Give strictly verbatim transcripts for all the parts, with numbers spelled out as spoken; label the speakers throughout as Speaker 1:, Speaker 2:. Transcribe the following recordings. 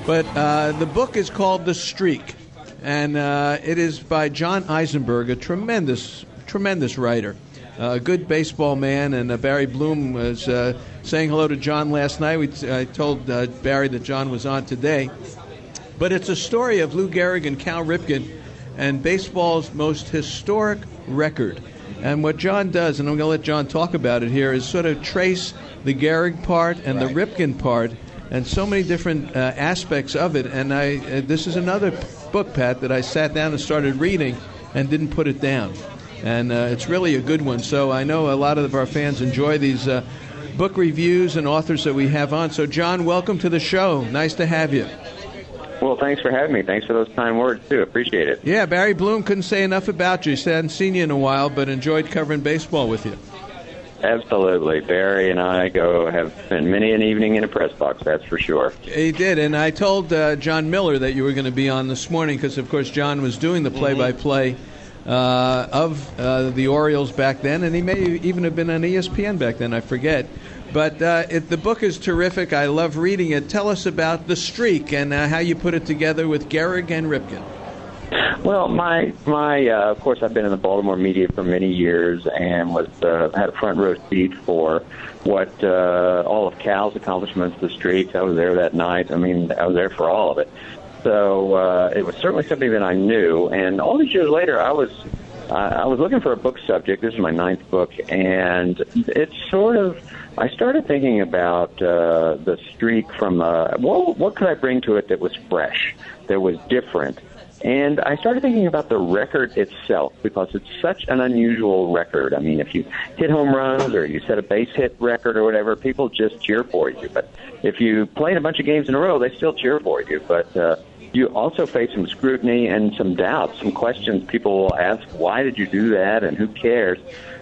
Speaker 1: But uh, the book is called The Streak, and uh, it is by John Eisenberg, a tremendous, tremendous writer, uh, a good baseball man. And uh, Barry Bloom was uh, saying hello to John last night. We t- I told uh, Barry that John was on today. But it's a story of Lou Gehrig and Cal Ripken and baseball's most historic record. And what John does, and I'm going to let John talk about it here, is sort of trace the Gehrig part and right. the Ripken part and so many different uh, aspects of it. And I, uh, this is another book, Pat, that I sat down and started reading and didn't put it down. And uh, it's really a good one. So I know a lot of our fans enjoy these uh, book reviews and authors that we have on. So, John, welcome to the show. Nice to have you.
Speaker 2: Well, thanks for having me. Thanks for those kind words, too. Appreciate it.
Speaker 1: Yeah, Barry Bloom couldn't say enough about you. He said, I hadn't seen you in a while, but enjoyed covering baseball with you.
Speaker 2: Absolutely. Barry and I go have spent many an evening in a press box, that's for sure.
Speaker 1: He did, and I told uh, John Miller that you were going to be on this morning because, of course, John was doing the play-by-play uh, of uh, the Orioles back then, and he may even have been on E S P N back then, I forget. But uh, it, the book is terrific. I love reading it. Tell us about The Streak and uh, how you put it together with Gehrig and Ripken.
Speaker 2: Well, my my uh, of course, I've been in the Baltimore media for many years and was uh, had a front row seat for what uh, all of Cal's accomplishments, The Streak. I was there that night. I mean, I was there for all of it. So uh, it was certainly something that I knew. And all these years later, I was uh, I was looking for a book subject. This is my ninth book, and it's sort of. I started thinking about uh, The Streak from, uh, what, what could I bring to it that was fresh, that was different? And I started thinking about the record itself because it's such an unusual record. I mean, if you hit home runs or you set a base hit record or whatever, people just cheer for you. But if you played a bunch of games in a row, they still cheer for you. But uh, you also face some scrutiny and some doubts, some questions people will ask, why did you do that and who cares?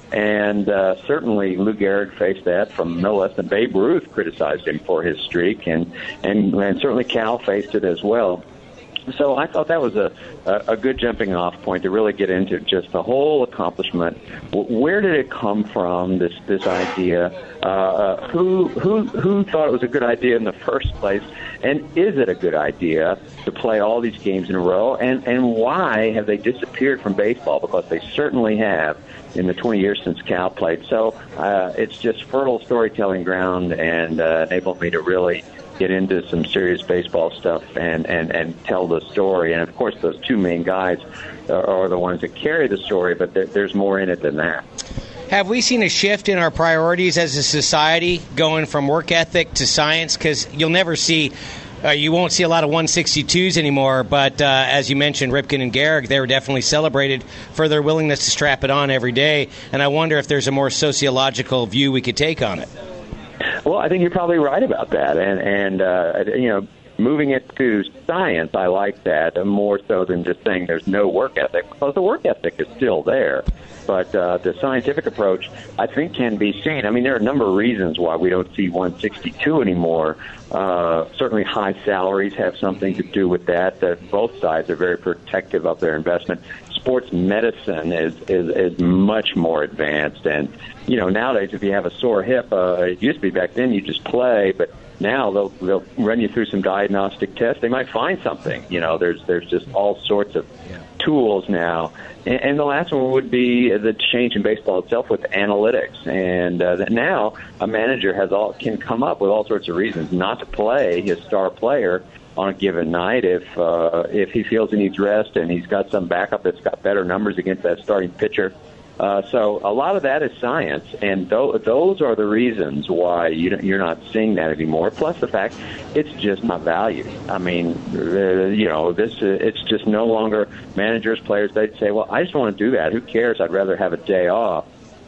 Speaker 2: And uh, certainly Lou Gehrig faced that from no less than Babe Ruth criticized him for his streak, and, and, and certainly Cal faced it as well. So I thought that was a, a, a good jumping off point to really get into just the whole accomplishment. Where did it come from, this this idea? Uh, who who who thought it was a good idea in the first place? And is it a good idea to play all these games in a row? And, and why have they disappeared from baseball? Because they certainly have in the twenty years since Cal played. So uh, it's just fertile storytelling ground and uh, enabled me to really get into some serious baseball stuff and, and, and tell the story. And, of course, those two main guys are, are the ones that carry the story, but there, there's more in it than that.
Speaker 3: Have we seen a shift in our priorities as a society going from work ethic to science? Because you'll never see uh, you won't see a lot of one sixty-twos anymore, but uh, as you mentioned, Ripken and Gehrig, they were definitely celebrated for their willingness to strap it on every day. And I wonder if there's a more sociological view we could take on it.
Speaker 2: Well, I think you're probably right about that, and and uh, you know, moving it to science, I like that more so than just saying there's no work ethic, because the work ethic is still there. But uh, the scientific approach, I think, can be seen. I mean, there are a number of reasons why we don't see one sixty-two anymore. Uh, certainly, high salaries have something to do with that. That both sides are very protective of their investment. Sports medicine is, is, is much more advanced. And, you know, nowadays, if you have a sore hip, uh, it used to be back then you just play, but now they'll they'll run you through some diagnostic tests. They might find something. You know, there's there's just all sorts of tools now. And, and the last one would be the change in baseball itself with analytics. And uh, that now a manager has all can come up with all sorts of reasons not to play his star player on a given night if uh, if he feels he needs rest and he's got some backup that's got better numbers against that starting pitcher. Uh, so a lot of that is science, and th- those are the reasons why you don't, you're not seeing that anymore. Plus the fact it's just not valued. I mean, uh, you know, this uh, it's just no longer managers, players. They'd say, well, I just want to do that. Who cares? I'd rather have a day off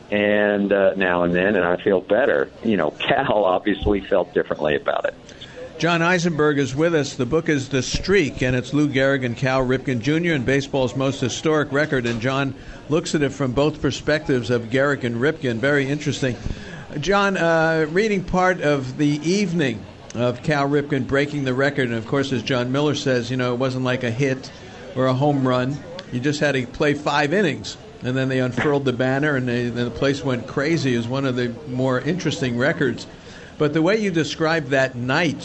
Speaker 2: and uh, now and then, and I feel better. You know, Cal obviously felt differently about it.
Speaker 1: John Eisenberg is with us. The book is The Streak, and it's Lou Gehrig and Cal Ripken Junior and baseball's most historic record. And John looks at it from both perspectives of Gehrig and Ripken. Very interesting. John, uh, reading part of the evening of Cal Ripken breaking the record, and of course, as John Miller says, you know, it wasn't like a hit or a home run. You just had to play five innings, and then they unfurled the banner, and, they, and the place went crazy. It was one of the more interesting records. But the way you described that night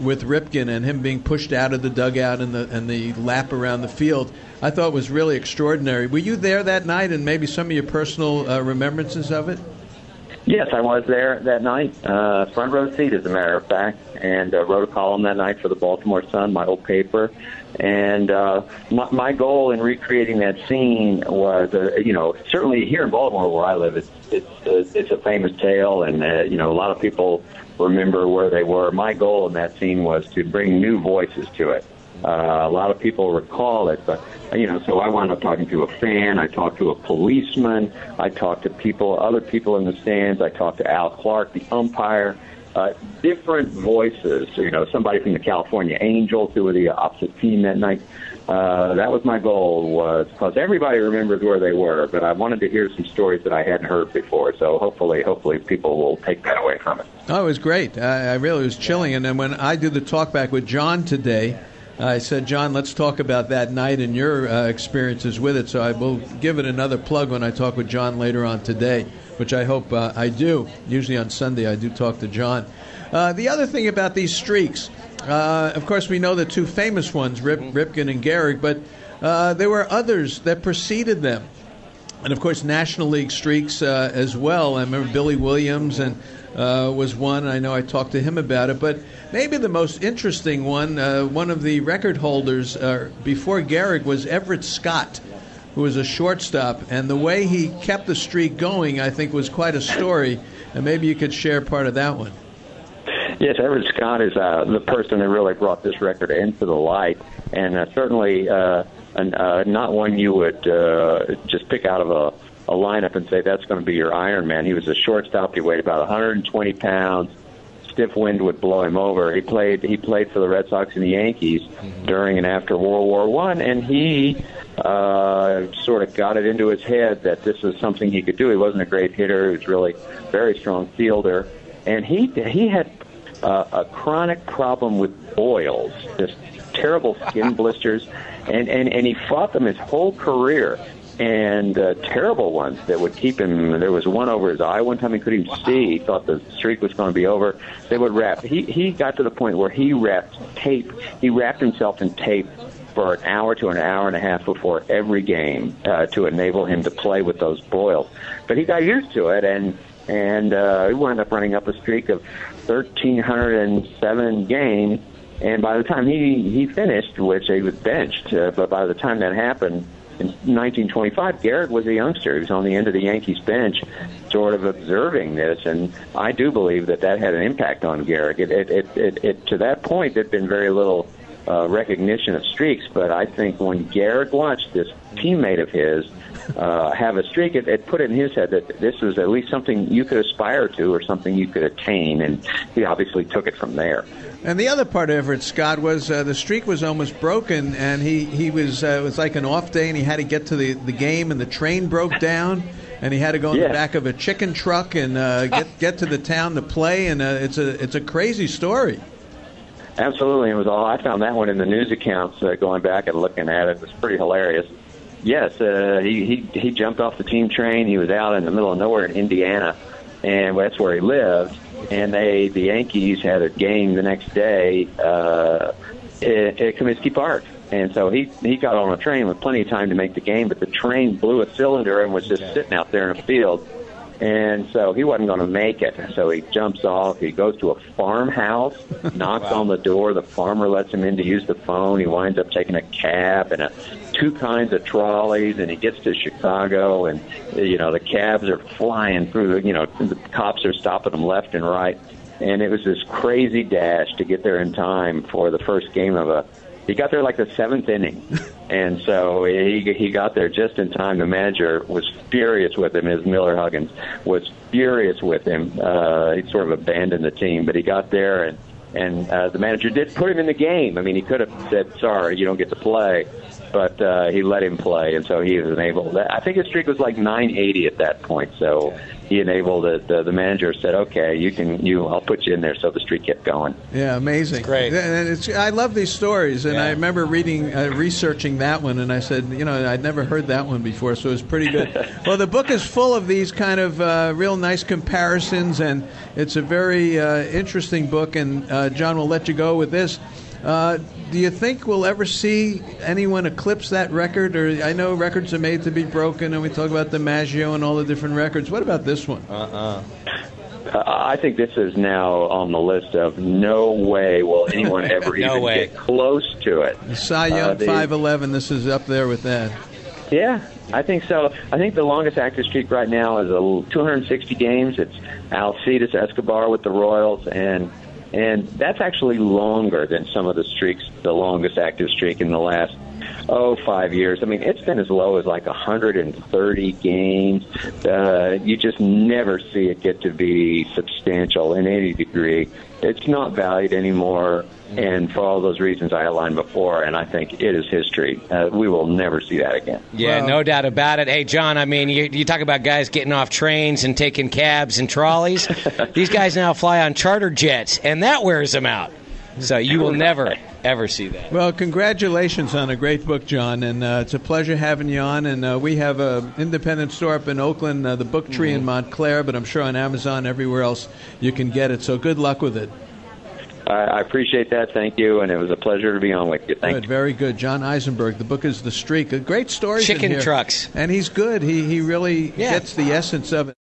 Speaker 1: with Ripken and him being pushed out of the dugout and the and the lap around the field, I thought was really extraordinary. Were you there that night, and maybe some of your personal uh, remembrances of it?
Speaker 2: Yes, I was there that night, uh, front row seat, as a matter of fact, and uh, wrote a column that night for the Baltimore Sun, my old paper. And uh, my, my goal in recreating that scene was, uh, you know, certainly here in Baltimore where I live, it's it's, uh, it's a famous tale, and, uh, you know, a lot of people remember where they were. My goal in that scene was to bring new voices to it. Uh, a lot of people recall it, but, you know, so I wound up talking to a fan. I talked to a policeman. I talked to people, other people in the stands. I talked to Al Clark, the umpire. Uh, different voices, you know, somebody from the California Angels who were the opposite team that night. Uh, that was my goal, was because everybody remembers where they were, but I wanted to hear some stories that I hadn't heard before. So hopefully, hopefully people will take that away from it.
Speaker 1: Oh, it was great. I, I really was chilling. And then when I do the talk back with John today, I said, John, let's talk about that night and your uh, experiences with it. So I will give it another plug when I talk with John later on today, which I hope uh, I do. Usually on Sunday I do talk to John. Uh, the other thing about these streaks, uh, of course, we know the two famous ones, Rip, Ripken and Gehrig, but uh, there were others that preceded them. And, of course, National League streaks uh, as well. I remember Billy Williams and uh, was one. I know I talked to him about it. But maybe the most interesting one, uh, one of the record holders uh, before Gehrig was Everett Scott, who was a shortstop. And the way he kept the streak going, I think, was quite a story. And maybe you could share part of that one.
Speaker 2: Yes, Everett Scott is uh, the person that really brought this record into the light, and uh, certainly uh, an, uh, not one you would uh, just pick out of a, a lineup and say that's going to be your Iron Man. He was a shortstop. He weighed about one hundred twenty pounds. Stiff wind would blow him over. He played. He played for the Red Sox and the Yankees mm-hmm. during and after World War One, and he uh, sort of got it into his head that this was something he could do. He wasn't a great hitter. He was really a very strong fielder, and he he had uh, a chronic problem with boils, just terrible skin blisters, and, and, and he fought them his whole career. And uh, terrible ones that would keep him. There was one over his eye one time he couldn't even see. He thought the streak was going to be over. They would wrap. He he got to the point where he wrapped tape. He wrapped himself in tape for an hour to an hour and a half before every game uh, to enable him to play with those boils. But he got used to it, and and uh, he wound up running up a streak of one thousand three hundred seven games. And by the time he he finished, which he was benched, uh, but by the time that happened. In nineteen twenty-five, Gehrig was a youngster. He was on the end of the Yankees bench, sort of observing this, and I do believe that that had an impact on Gehrig. It, it, it, it, it, to that point, there had been very little uh, recognition of streaks, but I think when Gehrig watched this teammate of his uh, have a streak, it, it put it in his head that this was at least something you could aspire to or something you could attain, and he obviously took it from there.
Speaker 1: And the other part of Everett Scott was uh, the streak was almost broken, and he, he was uh, it was like an off day, and he had to get to the, the game, and the train broke down, and he had to go in yeah. the back of a chicken truck and uh, get get to the town to play, and uh, it's a it's a crazy story.
Speaker 2: Absolutely, it was all. I found that one in the news accounts uh, going back and looking at it. It was pretty hilarious. Yes, uh, he, he he jumped off the team train. He was out in the middle of nowhere in Indiana, and that's where he lived. And they, the Yankees had a game the next day uh, at, at Comiskey Park. And so he, he got on a train with plenty of time to make the game, but the train blew a cylinder and was just sitting out there in a field. And so he wasn't going to make it. So he jumps off. He goes to a farmhouse, knocks wow. on the door. The farmer lets him in to use the phone. He winds up taking a cab and a, two kinds of trolleys, and he gets to Chicago, and, you know, the cabs are flying through. The, you know, the cops are stopping them left and right. And it was this crazy dash to get there in time for the first game of a He got there like the seventh inning, and so he he got there just in time. The manager was furious with him. His Miller Huggins was furious with him. Uh, he sort of abandoned the team, but he got there, and and uh, the manager did put him in the game. I mean, he could have said, "Sorry, you don't get to play," but uh, he let him play, and so he was able. I think his streak was like nine eighty at that point. So he enabled it. The, the manager said, "Okay, you can, you, I'll put you in there." So the streak kept going.
Speaker 1: Yeah, amazing.
Speaker 3: Great.
Speaker 1: And it's, I love these stories, and
Speaker 3: Yeah.
Speaker 1: I remember reading, uh, researching that one, and I said, you know, I'd never heard that one before, so it was pretty good. Well, the book is full of these kind of uh, real nice comparisons, and it's a very uh, interesting book. And uh, John, will let you go with this. Uh, do you think we'll ever see anyone eclipse that record? Or I know records are made to be broken, and we talk about the Maggio and all the different records. What about this one?
Speaker 3: Uh-uh.
Speaker 2: Uh, I think this is now on the list of no way will anyone ever
Speaker 3: No
Speaker 2: even
Speaker 3: way.
Speaker 2: get close to it.
Speaker 1: The Cy Young
Speaker 2: Uh, the-
Speaker 1: five eleven, this is up there with that.
Speaker 2: Yeah, I think so. I think the longest active streak right now is a two hundred sixty games. It's Alcides Escobar with the Royals, and and that's actually longer than some of the streaks, the longest active streak in the last, oh, five years. I mean, it's been as low as like one hundred thirty games. Uh, you just never see it get to be substantial in any degree. It's not valued anymore, and for all those reasons I outlined before, and I think it is history. Uh, we will never see that again.
Speaker 3: Yeah,
Speaker 1: Well-
Speaker 3: no doubt about it. Hey, John, I mean, you, you talk about guys getting off trains and taking cabs and trolleys. These guys now fly on charter jets, and that wears them out. So you will never, ever see that.
Speaker 1: Well, congratulations on a great book, John, and uh, it's a pleasure having you on. And uh, we have an independent store up in Oakland, uh, the Book Tree
Speaker 3: Mm-hmm.
Speaker 1: in Montclair, but I'm sure on Amazon, everywhere else, you can get it. So good luck with it.
Speaker 2: I, I appreciate that. Thank you, and it was a pleasure to be on with you. Thank
Speaker 1: Good,
Speaker 2: you.
Speaker 1: very good. John Eisenberg. The book is The Streak. A great story.
Speaker 3: Chicken trucks.
Speaker 1: And he's good. He, he really
Speaker 3: Yeah.
Speaker 1: gets the essence of it.